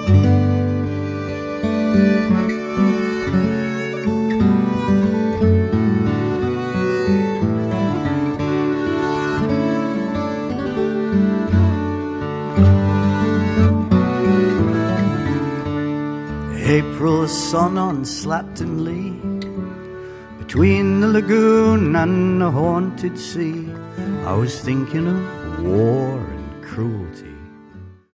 April sun on Slapton Lea, between the lagoon and the haunted sea, I was thinking of war and cruelty.